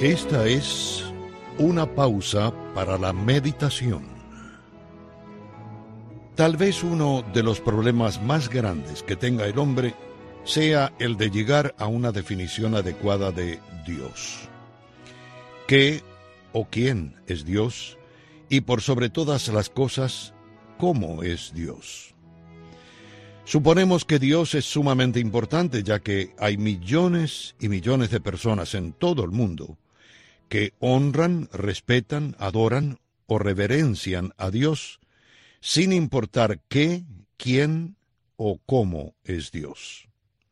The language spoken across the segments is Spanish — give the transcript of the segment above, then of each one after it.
Esta es una pausa para la meditación. Tal vez uno de los problemas más grandes que tenga el hombre sea el de llegar a una definición adecuada de Dios. ¿Qué o quién es Dios? Y por sobre todas las cosas, ¿cómo es Dios? Suponemos que Dios es sumamente importante, ya que hay millones y millones de personas en todo el mundo que honran, respetan, adoran o reverencian a Dios, sin importar qué, quién o cómo es Dios.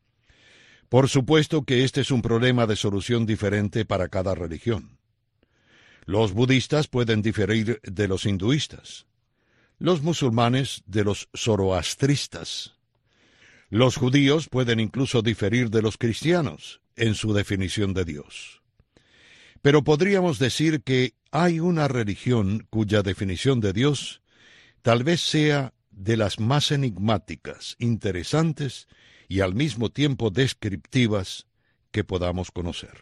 Por supuesto que este es un problema de solución diferente para cada religión. Los budistas pueden diferir de los hinduistas, los musulmanes de los zoroastristas. Los judíos pueden incluso diferir de los cristianos en su definición de Dios. Pero podríamos decir que hay una religión cuya definición de Dios tal vez sea de las más enigmáticas, interesantes y al mismo tiempo descriptivas que podamos conocer.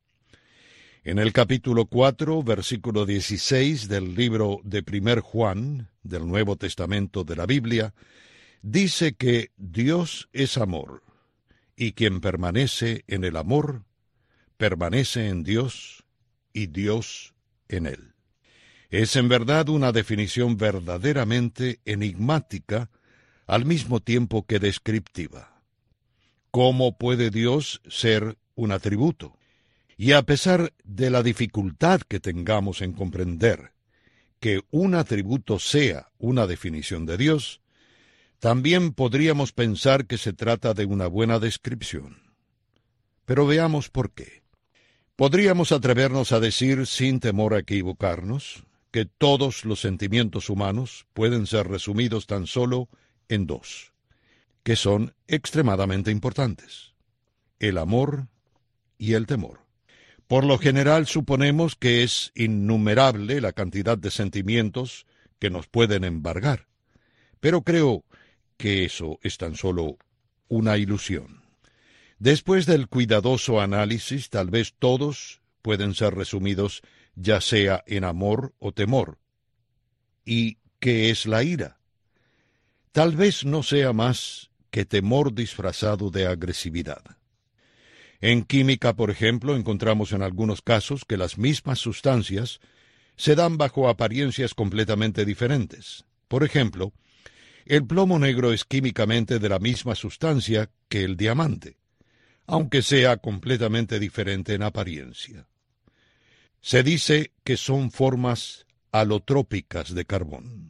En el capítulo 4, versículo 16 del libro de 1 Juan, del Nuevo Testamento de la Biblia, dice que Dios es amor, y quien permanece en el amor, permanece en Dios, y Dios en él. Es en verdad una definición verdaderamente enigmática, al mismo tiempo que descriptiva. ¿Cómo puede Dios ser un atributo? Y a pesar de la dificultad que tengamos en comprender que un atributo sea una definición de Dios, también podríamos pensar que se trata de una buena descripción. Pero veamos por qué. Podríamos atrevernos a decir, sin temor a equivocarnos, que todos los sentimientos humanos pueden ser resumidos tan solo en dos, que son extremadamente importantes: el amor y el temor. Por lo general suponemos que es innumerable la cantidad de sentimientos que nos pueden embargar, pero creo que eso es tan solo una ilusión. Después del cuidadoso análisis, tal vez todos pueden ser resumidos ya sea en amor o temor. ¿Y qué es la ira? Tal vez no sea más que temor disfrazado de agresividad. En química, por ejemplo, encontramos en algunos casos que las mismas sustancias se dan bajo apariencias completamente diferentes. Por ejemplo, el plomo negro es químicamente de la misma sustancia que el diamante, aunque sea completamente diferente en apariencia. Se dice que son formas alotrópicas de carbón.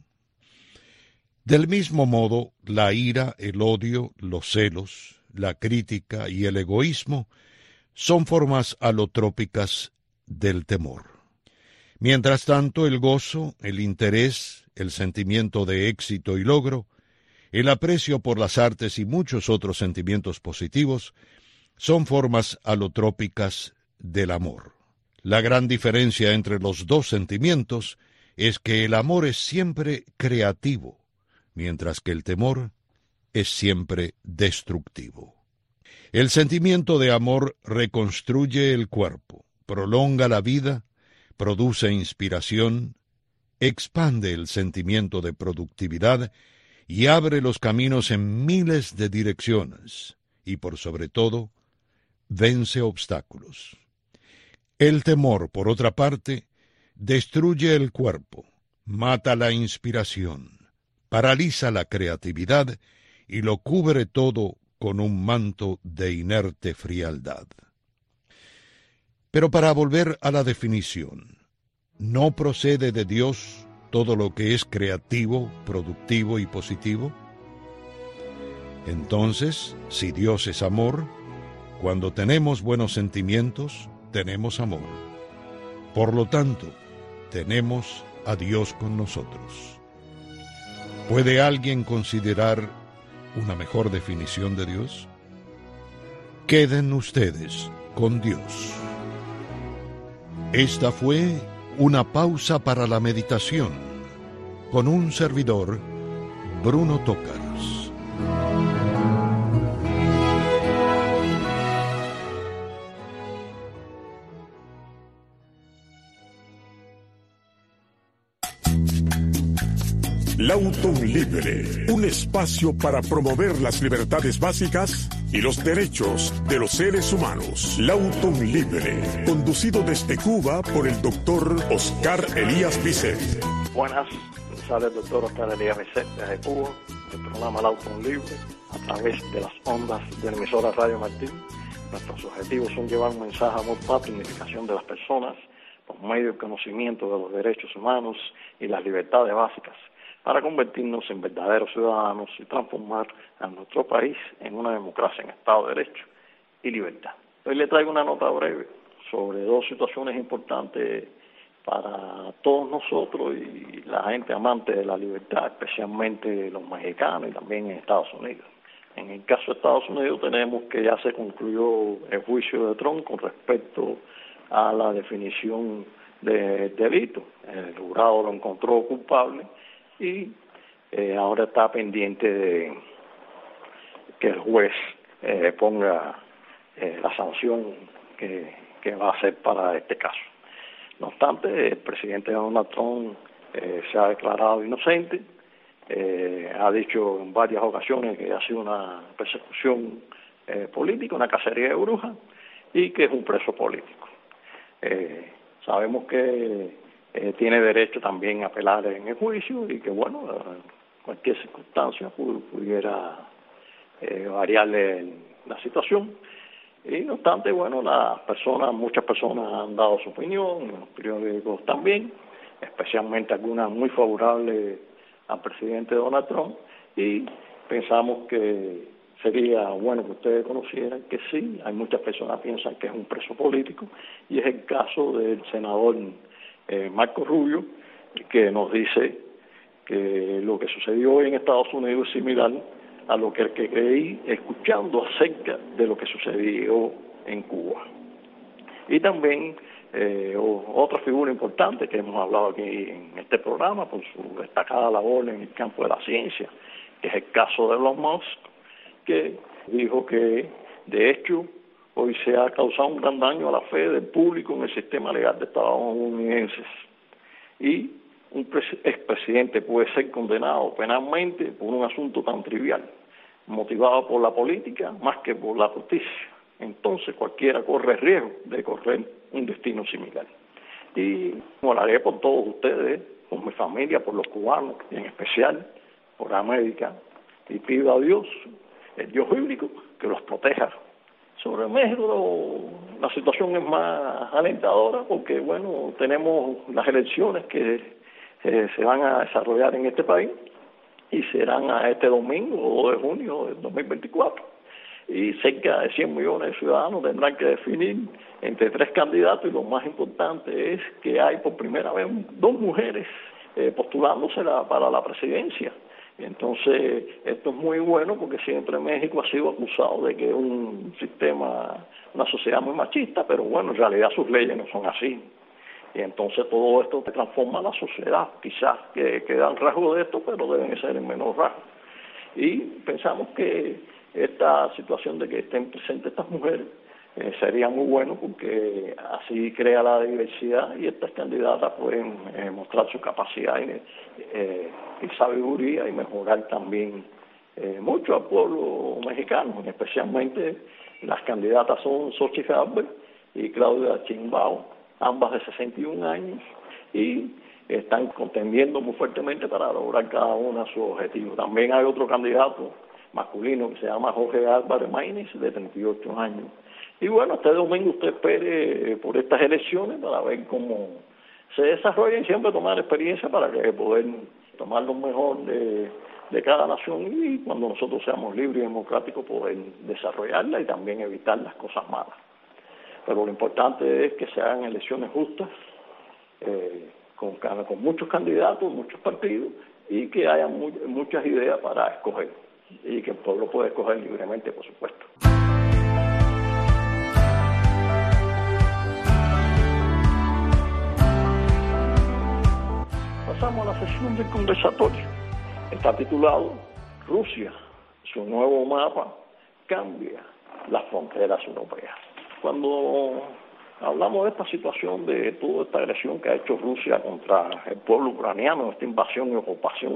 Del mismo modo, la ira, el odio, los celos, la crítica y el egoísmo son formas alotrópicas del temor. Mientras tanto, el gozo, el interés, el sentimiento de éxito y logro, el aprecio por las artes y muchos otros sentimientos positivos son formas alotrópicas del amor. La gran diferencia entre los dos sentimientos es que el amor es siempre creativo, mientras que el temor es siempre destructivo. El sentimiento de amor reconstruye el cuerpo, prolonga la vida, produce inspiración, expande el sentimiento de productividad y abre los caminos en miles de direcciones, y por sobre todo, vence obstáculos. El temor, por otra parte, destruye el cuerpo, mata la inspiración, paraliza la creatividad y lo cubre todo con un manto de inerte frialdad. Pero para volver a la definición, ¿no procede de Dios todo lo que es creativo, productivo y positivo? Entonces, si Dios es amor, cuando tenemos buenos sentimientos, tenemos amor. Por lo tanto, tenemos a Dios con nosotros. ¿Puede alguien considerar una mejor definición de Dios? Queden ustedes con Dios. Esta fue una pausa para la meditación con un servidor, Bruno Tócars. Lauton Libre, un espacio para promover las libertades básicas y los derechos de los seres humanos. Lauton Libre, conducido desde Cuba por el doctor Oscar Elías Bisset. Buenas, sale el doctor Oscar Elías Bisset desde Cuba, el programa Lauton Libre, a través de las ondas de la emisora Radio Martín. Nuestros objetivos son llevar un mensaje de amor, patria y unificación de las personas por medio del conocimiento de los derechos humanos y las libertades básicas, para convertirnos en verdaderos ciudadanos y transformar a nuestro país en una democracia en Estado de Derecho y libertad. Hoy le traigo una nota breve sobre dos situaciones importantes para todos nosotros y la gente amante de la libertad, especialmente los mexicanos y también en Estados Unidos. En el caso de Estados Unidos tenemos que ya se concluyó el juicio de Trump con respecto a la definición de delito. El jurado lo encontró culpable y ahora está pendiente de que el juez ponga la sanción que va a hacer para este caso. No obstante, el presidente Donald Trump se ha declarado inocente, ha dicho en varias ocasiones que ha sido una persecución política, una cacería de brujas, y que es un preso político. Sabemos que tiene derecho también a apelar en el juicio y que, bueno, cualquier circunstancia pudiera variarle la situación. Y no obstante, bueno, muchas personas han dado su opinión, los periódicos también, especialmente algunas muy favorables al presidente Donald Trump, y pensamos que sería bueno que ustedes conocieran que sí, hay muchas personas que piensan que es un preso político, y es el caso del senador Marco Rubio, que nos dice que lo que sucedió hoy en Estados Unidos es similar a lo que creí escuchando acerca de lo que sucedió en Cuba. Y también otra figura importante que hemos hablado aquí en este programa por su destacada labor en el campo de la ciencia, que es el caso de Elon Musk, que dijo que de hecho hoy se ha causado un gran daño a la fe del público en el sistema legal de estadounidenses, y un expresidente puede ser condenado penalmente por un asunto tan trivial, motivado por la política más que por la justicia. Entonces cualquiera corre el riesgo de correr un destino similar. Y oraré por todos ustedes, por mi familia, por los cubanos, y en especial por América, y pido a Dios, el Dios bíblico, que los proteja. Sobre México la situación es más alentadora porque, bueno, tenemos las elecciones que se van a desarrollar en este país y serán a este domingo 2 de junio del 2024. Y cerca de 100 millones de ciudadanos tendrán que definir entre 3 candidatos, y lo más importante es que hay por primera vez 2 mujeres postulándose para la presidencia. Entonces, esto es muy bueno porque siempre México ha sido acusado de que es un sistema, una sociedad muy machista, pero bueno, en realidad sus leyes no son así. Y entonces todo esto transforma la sociedad, quizás que dan rasgos de esto, pero deben ser en menor rasgo. Y pensamos que esta situación de que estén presentes estas mujeres sería muy bueno porque así crea la diversidad y estas candidatas pueden mostrar su capacidad y sabiduría y mejorar también mucho al pueblo mexicano. Especialmente las candidatas son Xochitl Gálvez y Claudia Sheinbaum, ambas de 61 años, y están contendiendo muy fuertemente para lograr cada una su objetivo. También hay otro candidato masculino que se llama Jorge Álvarez Maínez, de 38 años. Y bueno, este domingo usted espere por estas elecciones para ver cómo se desarrollan, siempre tomar experiencia para que poder tomar lo mejor de cada nación y cuando nosotros seamos libres y democráticos poder desarrollarla y también evitar las cosas malas. Pero lo importante es que se hagan elecciones justas, con muchos candidatos, muchos partidos, y que haya muchas ideas para escoger, y que el pueblo pueda escoger libremente, por supuesto. Pasamos a la sesión del conversatorio. Está titulado Rusia, su nuevo mapa cambia las fronteras europeas. Cuando hablamos de esta situación, de toda esta agresión que ha hecho Rusia contra el pueblo ucraniano, esta invasión y ocupación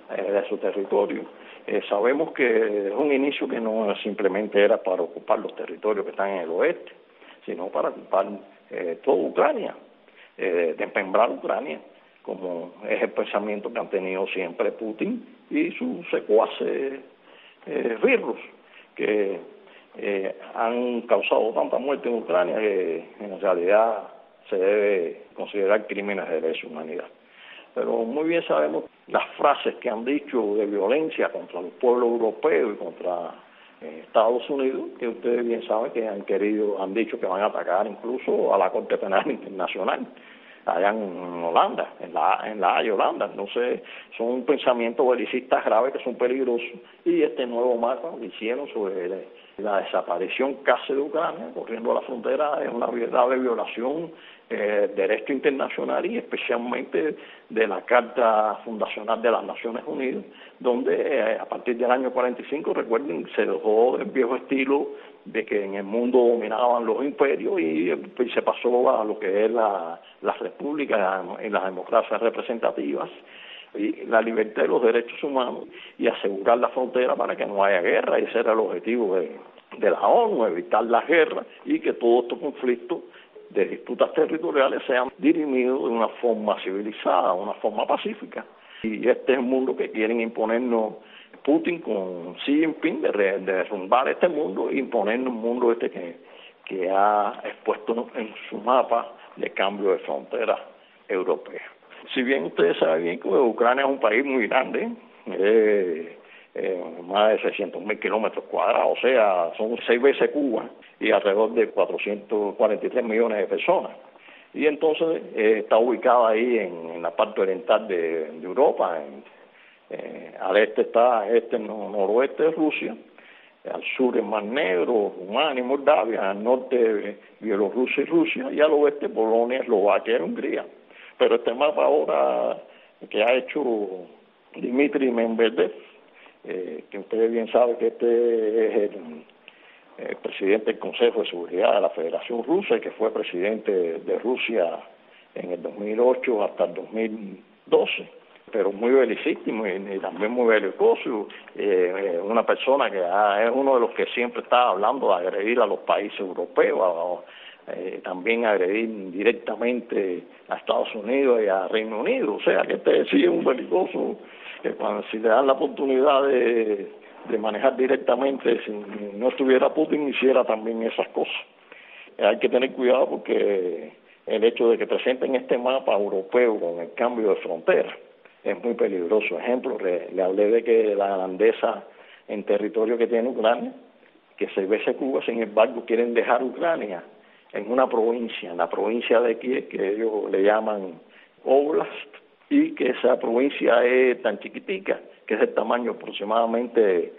de su territorio. Sabemos que es un inicio que no simplemente era para ocupar los territorios que están en el oeste, sino para ocupar toda Ucrania, desmembrar Ucrania, como es el pensamiento que han tenido siempre Putin y sus secuaces virus, que han causado tanta muerte en Ucrania que en realidad se debe considerar crímenes de lesa humanidad. Pero muy bien sabemos las frases que han dicho de violencia contra el pueblo europeo y contra Estados Unidos, que ustedes bien saben que han dicho que van a atacar incluso a la Corte Penal Internacional allá en Holanda, en la Haya, Holanda. Entonces son pensamientos belicistas graves que son peligrosos, y este nuevo mapa que hicieron sobre la desaparición casi de Ucrania, corriendo a la frontera, es una grave violación del derecho internacional y especialmente de la Carta Fundacional de las Naciones Unidas, donde a partir del año 45, recuerden, se dejó el viejo estilo de que en el mundo dominaban los imperios y se pasó a lo que es las repúblicas y las democracias representativas, y la libertad y los derechos humanos, y asegurar la frontera para que no haya guerra. Ese era el objetivo de la ONU, evitar la guerra y que todos estos conflictos de disputas territoriales sean dirimidos de una forma civilizada, una forma pacífica. Y este es el mundo que quieren imponernos Putin con Xi Jinping, de derrumbar este mundo e imponernos un mundo que ha expuesto en su mapa de cambio de frontera europea. Si bien ustedes saben bien que Ucrania es un país muy grande, más de 600.000 kilómetros cuadrados, o sea, son 6 veces Cuba y alrededor de 443 millones de personas. Y entonces está ubicada ahí en la parte oriental de Europa, al este está noroeste de Rusia, al sur el Mar Negro, Rumania y Moldavia, al norte Bielorrusia y Rusia, y al oeste Polonia, Eslovaquia y Hungría. Pero este mapa ahora que ha hecho Dmitry Medvedev, que ustedes bien saben que este es el presidente del Consejo de Seguridad de la Federación Rusa y que fue presidente de Rusia en el 2008 hasta el 2012, pero muy belicísimo y también muy belicoso, una persona que es uno de los que siempre está hablando de agredir a los países europeos, también agredir directamente a Estados Unidos y a Reino Unido. O sea que este sí es un belicoso que si le dan la oportunidad de manejar directamente, si no estuviera Putin, hiciera también esas cosas. Hay que tener cuidado porque el hecho de que presenten este mapa europeo con el cambio de frontera es muy peligroso. Ejemplo, le hablé de que la grandeza en territorio que tiene Ucrania, que 6 veces Cuba, sin embargo quieren dejar Ucrania en una provincia, en la provincia de Kiev, que ellos le llaman Oblast, y que esa provincia es tan chiquitica, que es el tamaño aproximadamente,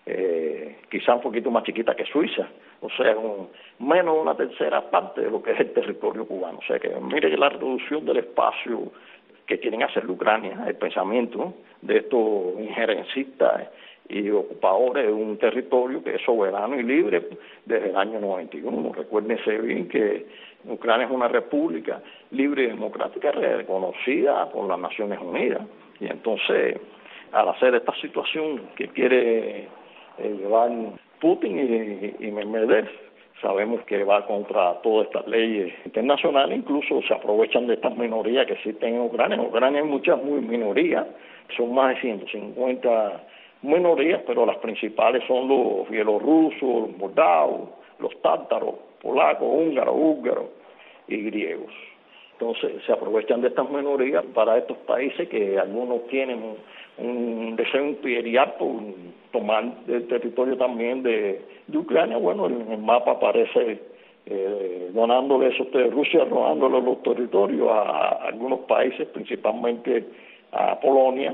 quizá un poquito más chiquita que Suiza, o sea, menos de una tercera parte de lo que es el territorio cubano. O sea que mire la reducción del espacio que quieren hacer Ucrania, el pensamiento de estos injerencistas y ocupadores de un territorio que es soberano y libre desde el año 91. Recuérdense bien que Ucrania es una república libre y democrática reconocida por las Naciones Unidas. Y entonces, al hacer esta situación que quiere llevar Putin y Medvedev, sabemos que va contra todas estas leyes internacionales, incluso se aprovechan de estas minorías que existen en Ucrania. En Ucrania hay muchas minorías, son más de 150 minorías, pero las principales son los bielorrusos, los moldavos, los tártaros, polacos, húngaros y griegos. Entonces se aprovechan de estas minorías para estos países que algunos tienen un deseo imperial por tomar el territorio también de Ucrania. Bueno, en el mapa aparece donándole Rusia donándole los territorios a algunos países, principalmente a Polonia,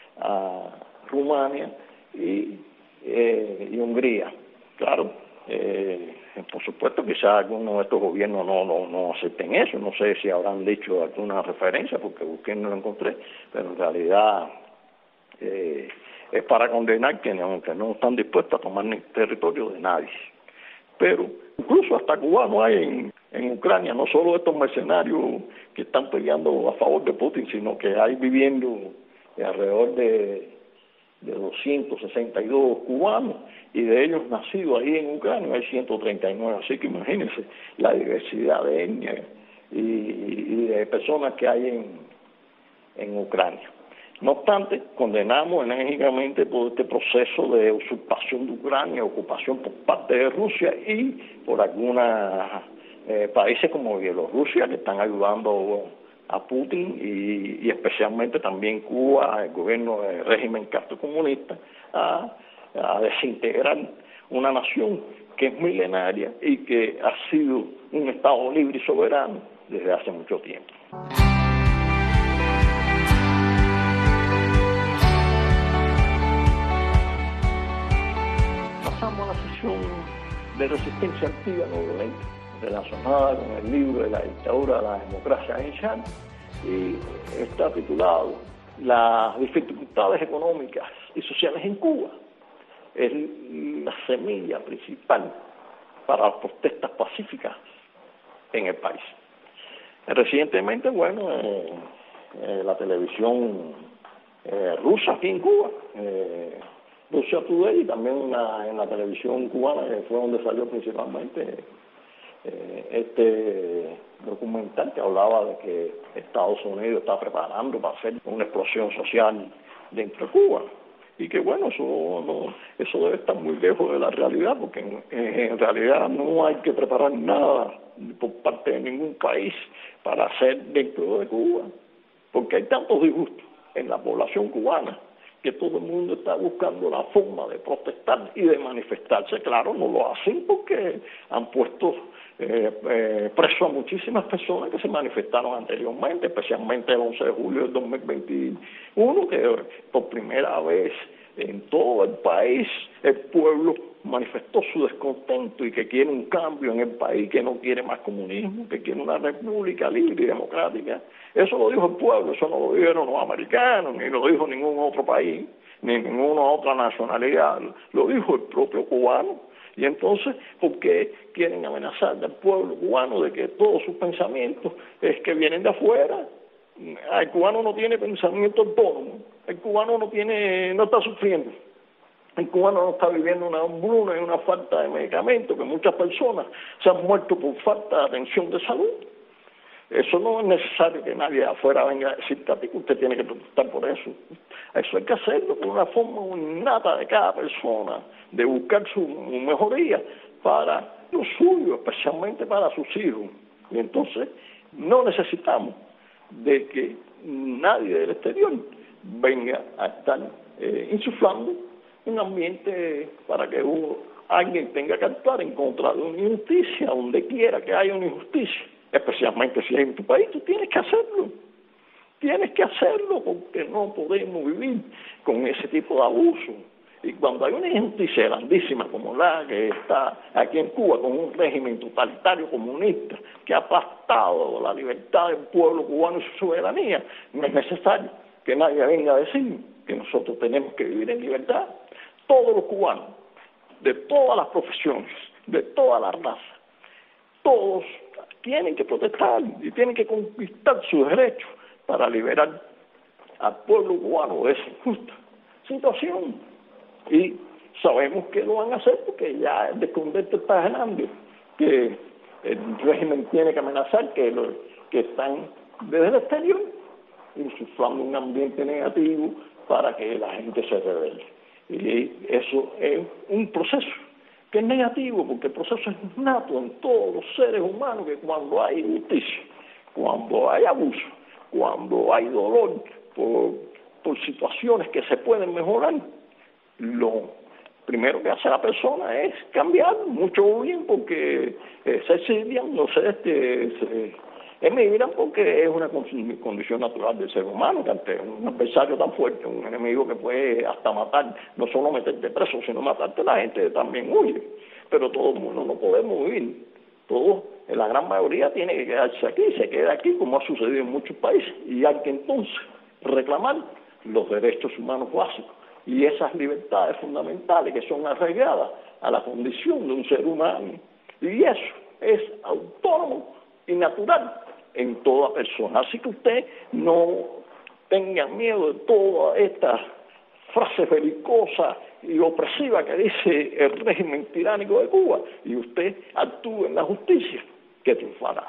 a Rumania y Hungría. Claro, por supuesto quizás algunos de estos gobiernos no acepten eso, no sé si habrán dicho alguna referencia porque busqué y no lo encontré, pero en realidad es para condenar que aunque no están dispuestos a tomar territorio de nadie. Pero incluso hasta cubanos hay en Ucrania, no solo estos mercenarios que están peleando a favor de Putin, sino que hay viviendo alrededor de 262 cubanos, y de ellos nacidos ahí en Ucrania hay 139, así que imagínense la diversidad de etnias y de personas que hay en Ucrania. No obstante, condenamos enérgicamente todo este proceso de usurpación de Ucrania, ocupación por parte de Rusia y por algunos países como Bielorrusia, que están ayudando a Putin, y especialmente también Cuba, el gobierno del régimen castrocomunista, a desintegrar una nación que es milenaria y que ha sido un Estado libre y soberano desde hace mucho tiempo. Pasamos a la sesión de resistencia activa no violenta, relacionada con el libro de la dictadura de la democracia en Chad, y está titulado Las dificultades económicas y sociales en Cuba. Es la semilla principal para las protestas pacíficas en el país. Recientemente, la televisión rusa aquí en Cuba, Russia Today, y también en la televisión cubana, que fue donde salió principalmente este documental, que hablaba de que Estados Unidos está preparando para hacer una explosión social dentro de Cuba, y que eso debe estar muy lejos de la realidad, porque en realidad no hay que preparar nada por parte de ningún país para hacer dentro de Cuba, porque hay tantos disgustos en la población cubana que todo el mundo está buscando la forma de protestar y de manifestarse. Claro, no lo hacen porque han puesto preso a muchísimas personas que se manifestaron anteriormente, especialmente el 11 de julio del 2021, que por primera vez en todo el país el pueblo manifestó su descontento y que quiere un cambio en el país, que no quiere más comunismo, que quiere una república libre y democrática. Eso lo dijo el pueblo, eso no lo dijeron los americanos, ni lo dijo ningún otro país, ni ninguna otra nacionalidad, lo dijo el propio cubano. Y entonces, ¿por qué quieren amenazar al pueblo cubano de que todos sus pensamientos es que vienen de afuera? El cubano no tiene pensamiento autónomo, el cubano no está sufriendo, el cubano no está viviendo una hambruna y una falta de medicamentos, que muchas personas se han muerto por falta de atención de salud. Eso no es necesario que nadie afuera venga a decirte a ti que usted tiene que protestar por eso. Eso hay que hacerlo por una forma innata de cada persona, de buscar su mejoría para lo suyo, especialmente para sus hijos. Y entonces no necesitamos de que nadie del exterior venga a estar insuflando un ambiente para que alguien tenga que actuar en contra de una injusticia, donde quiera que haya una injusticia, especialmente si es en tu país. Tú tienes que hacerlo. Tienes que hacerlo, porque no podemos vivir con ese tipo de abuso. Y cuando hay una injusticia grandísima como la que está aquí en Cuba, con un régimen totalitario comunista que ha aplastado la libertad del pueblo cubano y su soberanía, no es necesario que nadie venga a decir que nosotros tenemos que vivir en libertad. Todos los cubanos, de todas las profesiones, de todas las razas, todos tienen que protestar y tienen que conquistar sus derechos para liberar al pueblo cubano de esa injusta situación. Y sabemos que lo van a hacer porque ya el descontento está grande, que el régimen tiene que amenazar que están desde el exterior insuflando un ambiente negativo para que la gente se rebele. Y eso es un proceso que es negativo, porque el proceso es innato en todos los seres humanos, que cuando hay injusticia, cuando hay abuso, cuando hay dolor por situaciones que se pueden mejorar, lo primero que hace la persona es cambiar, mucho bien, porque se exilian, se emigran, porque es una condición natural del ser humano, que ante un adversario tan fuerte, un enemigo que puede hasta matar, no solo meterte preso, sino matarte, la gente también huye. Pero todo el mundo no podemos huir. Todos, la gran mayoría tiene que quedarse aquí, se queda aquí, como ha sucedido en muchos países, y hay que entonces reclamar los derechos humanos básicos y esas libertades fundamentales que son arraigadas a la condición de un ser humano. Y eso es autónomo y natural en toda persona. Así que usted no tengan miedo de toda esta frase belicosa y opresiva que dice el régimen tiránico de Cuba, y usted actúe en la justicia, que triunfará.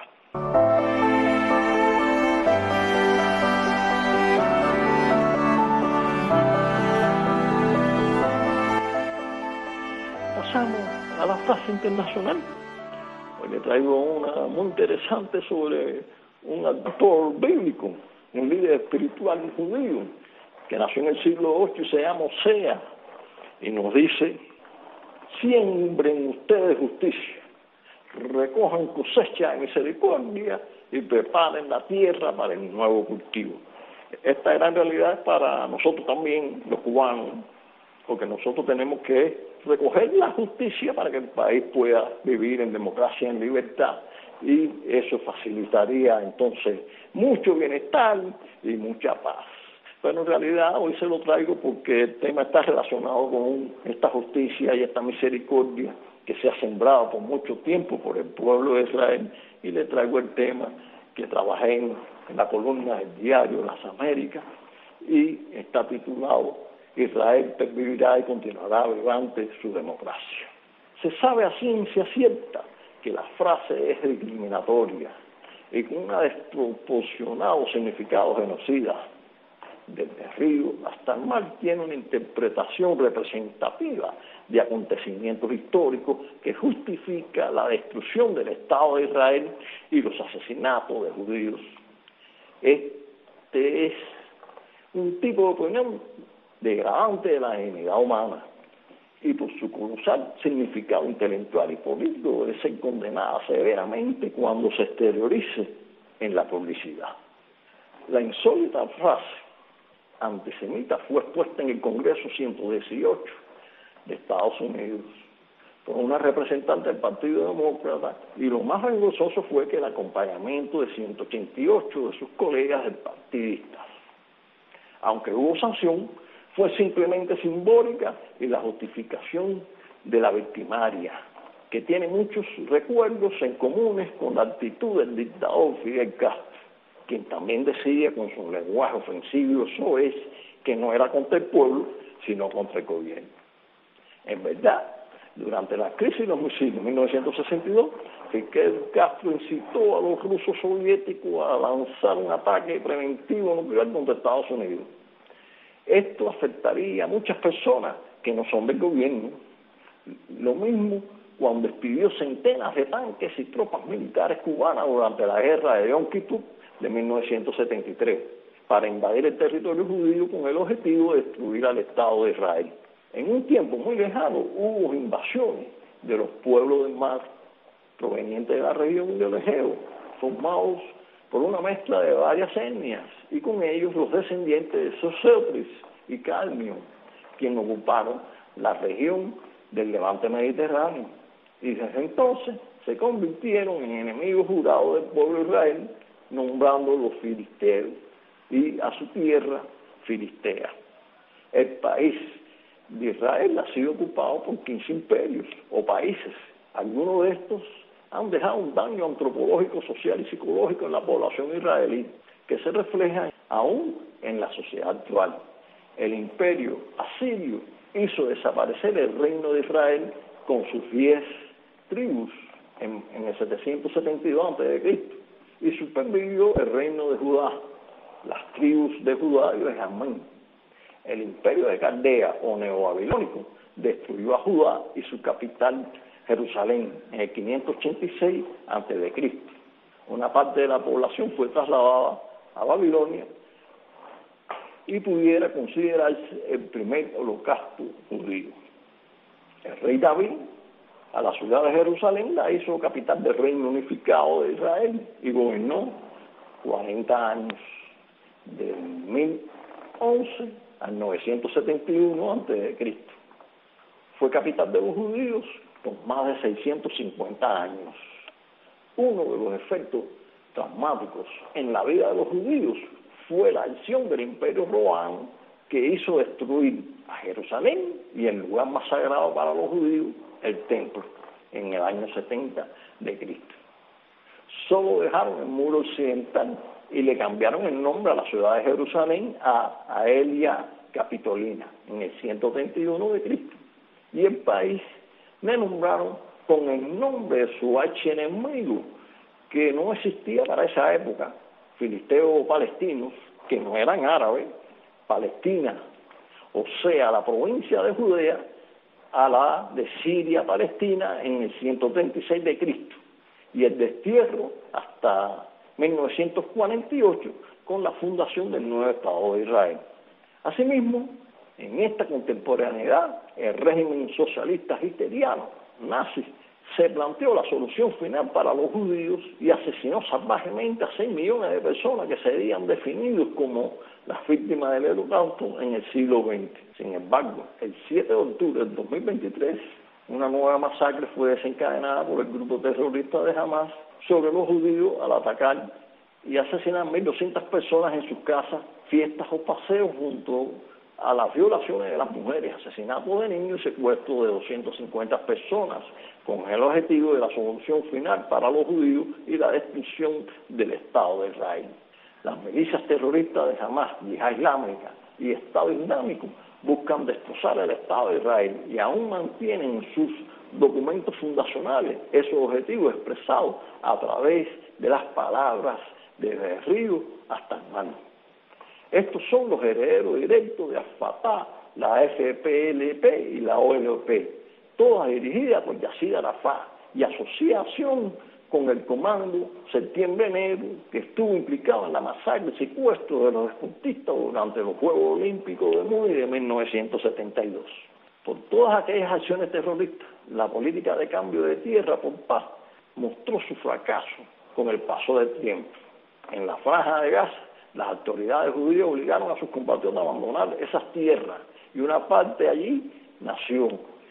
Pasamos a la frase internacional. Hoy le traigo una muy interesante sobre un autor bíblico, un líder espiritual judío, que nació en el siglo VIII y se llama Osea, y nos dice: siembren ustedes justicia, recojan cosecha de misericordia y preparen la tierra para el nuevo cultivo. Esta gran realidad es para nosotros también, los cubanos, porque nosotros tenemos que recoger la justicia para que el país pueda vivir en democracia, en libertad, y eso facilitaría entonces mucho bienestar y mucha paz. Pero en realidad hoy se lo traigo porque el tema está relacionado con esta justicia y esta misericordia que se ha sembrado por mucho tiempo por el pueblo de Israel, y le traigo el tema que trabajé en la columna del diario Las Américas, y está titulado Israel pervivirá y continuará vibrante su democracia. Se sabe a ciencia cierta que la frase es discriminatoria y con un desproporcionado significado genocida. Desde Río hasta el mar tiene una interpretación representativa de acontecimientos históricos que justifica la destrucción del Estado de Israel y los asesinatos de judíos. Este es un tipo de opinión degradante de la dignidad humana, y por su colosal significado intelectual y político debe ser condenada severamente cuando se exteriorice en la publicidad. La insólita frase antisemita fue expuesta en el Congreso 118 de Estados Unidos por una representante del Partido Demócrata, y lo más vergonzoso fue que el acompañamiento de 188 de sus colegas del partidistas. Aunque hubo sanción, fue simplemente simbólica, y la justificación de la victimaria, que tiene muchos recuerdos en comunes con la actitud del dictador Fidel Castro, quien también decía con su lenguaje ofensivo soez que no era contra el pueblo, sino contra el gobierno. En verdad, durante la crisis de los misiles en 1962, Fidel Castro incitó a los rusos soviéticos a lanzar un ataque preventivo nuclear contra Estados Unidos. Esto afectaría a muchas personas que no son del gobierno. Lo mismo cuando expidió centenas de tanques y tropas militares cubanas durante la guerra de Yom Kippur de 1973 para invadir el territorio judío con el objetivo de destruir al Estado de Israel. En un tiempo muy lejano hubo invasiones de los pueblos del mar provenientes de la región del Egeo, formados por una mezcla de varias etnias, y con ellos los descendientes de Sócrates y Calmio, quienes ocuparon la región del levante mediterráneo, y desde entonces se convirtieron en enemigos jurados del pueblo de Israel, nombrando los filisteos y a su tierra Filistea. El país de Israel ha sido ocupado por 15 imperios o países. Algunos de estos han dejado un daño antropológico, social y psicológico en la población israelí, que se refleja aún en la sociedad actual. El imperio asirio hizo desaparecer el reino de Israel con sus 10 tribus en el 772 a.C. y supervivió el reino de Judá, las tribus de Judá y Benjamín. El imperio de Caldea o neobabilónico destruyó a Judá y su capital Jerusalén en el 586 a.C. Una parte de la población fue trasladada a Babilonia y pudiera considerarse el primer holocausto judío. El rey David a la ciudad de Jerusalén la hizo capital del reino unificado de Israel y gobernó 40 años, del 1011 al 971 a.C. Fue capital de los judíos por más de 650 años. Uno de los efectos traumáticos en la vida de los judíos fue la acción del Imperio Romano, que hizo destruir a Jerusalén y el lugar más sagrado para los judíos, el templo, en el año 70 de Cristo. solo dejaron el muro occidental y le cambiaron el nombre a la ciudad de Jerusalén a Aelia Capitolina en el 131 de Cristo. Y el país le nombraron con el nombre de su archienemigo, que no existía para esa época, filisteos palestinos, que no eran árabes, Palestina, o sea, la provincia de Judea, a la de Siria, Palestina, en el 136 de Cristo, y el destierro hasta 1948 con la fundación del nuevo Estado de Israel. Asimismo, en esta contemporaneidad, el régimen socialista hitleriano, nazi, se planteó la solución final para los judíos y asesinó salvajemente a 6 millones de personas que serían definidos como las víctimas del Holocausto en el siglo XX. Sin embargo, el 7 de octubre del 2023, una nueva masacre fue desencadenada por el grupo terrorista de Hamas sobre los judíos al atacar y asesinar 1.200 personas en sus casas, fiestas o paseos, junto a las violaciones de las mujeres, asesinatos de niños y secuestro de 250 personas, con el objetivo de la solución final para los judíos y la destrucción del Estado de Israel. Las milicias terroristas de Hamas, Yihad Islámica y Estado Islámico buscan destrozar el Estado de Israel y aún mantienen en sus documentos fundacionales esos objetivos expresados a través de las palabras desde el río hasta el mar. Estos son los herederos directos de Al-Fatah, la FPLP y la OLP, todas dirigidas por Yasser Arafat y asociación con el Comando Septiembre Negro, que estuvo implicado en la masacre y secuestro de los deportistas durante los Juegos Olímpicos de Múnich de 1972. Por todas aquellas acciones terroristas, la política de cambio de tierra por paz mostró su fracaso con el paso del tiempo. En la Franja de Gaza, las autoridades judías obligaron a sus compatriotas a abandonar esas tierras y una parte allí nació.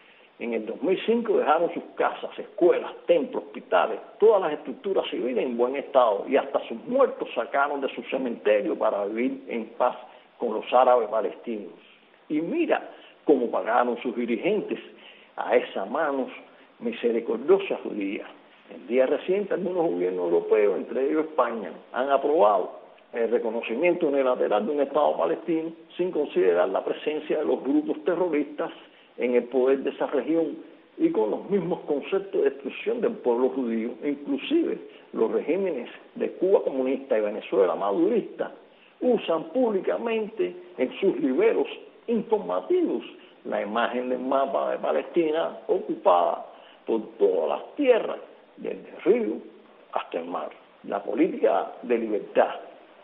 En el 2005 dejaron sus casas, escuelas, templos, hospitales, todas las estructuras civiles en buen estado y hasta sus muertos sacaron de su cementerio para vivir en paz con los árabes palestinos. Y mira cómo pagaron sus dirigentes a esas manos misericordiosas judías. En días recientes, algunos gobiernos europeos, entre ellos España, han aprobado el reconocimiento unilateral de un Estado palestino sin considerar la presencia de los grupos terroristas en el poder de esa región y con los mismos conceptos de destrucción del pueblo judío. Inclusive los regímenes de Cuba comunista y Venezuela madurista usan públicamente en sus liberos informativos la imagen del mapa de Palestina ocupada por todas las tierras, desde el río hasta el mar. La política de libertad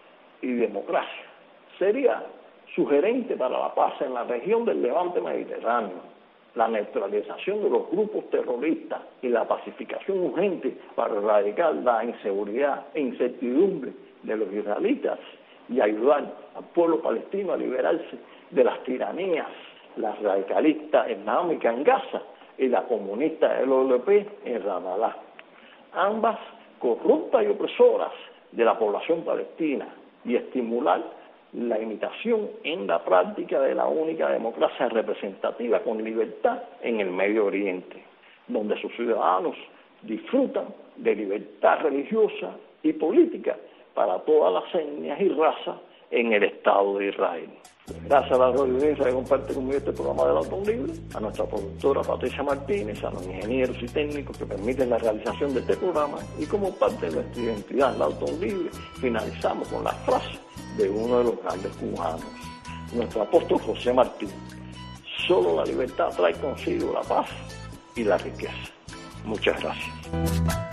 y democracia sería sugerente para la paz en la región del Levante Mediterráneo, la neutralización de los grupos terroristas y la pacificación urgente para erradicar la inseguridad e incertidumbre de los israelitas y ayudar al pueblo palestino a liberarse de las tiranías, la radicalista islámica en Gaza y la comunista del OLP en Ramallah, ambas corruptas y opresoras de la población palestina, y estimular la imitación en la práctica de la única democracia representativa con libertad en el Medio Oriente, donde sus ciudadanos disfrutan de libertad religiosa y política para todas las etnias y razas en el Estado de Israel. Gracias a la audiencia que comparte conmigo este programa de Latón Libre, a nuestra productora Patricia Martínez, a los ingenieros y técnicos que permiten la realización de este programa, y como parte de nuestra identidad Latón Libre, finalizamos con la frase de uno de los grandes cubanos, nuestro apóstol José Martí: solo la libertad trae consigo la paz y la riqueza. Muchas gracias.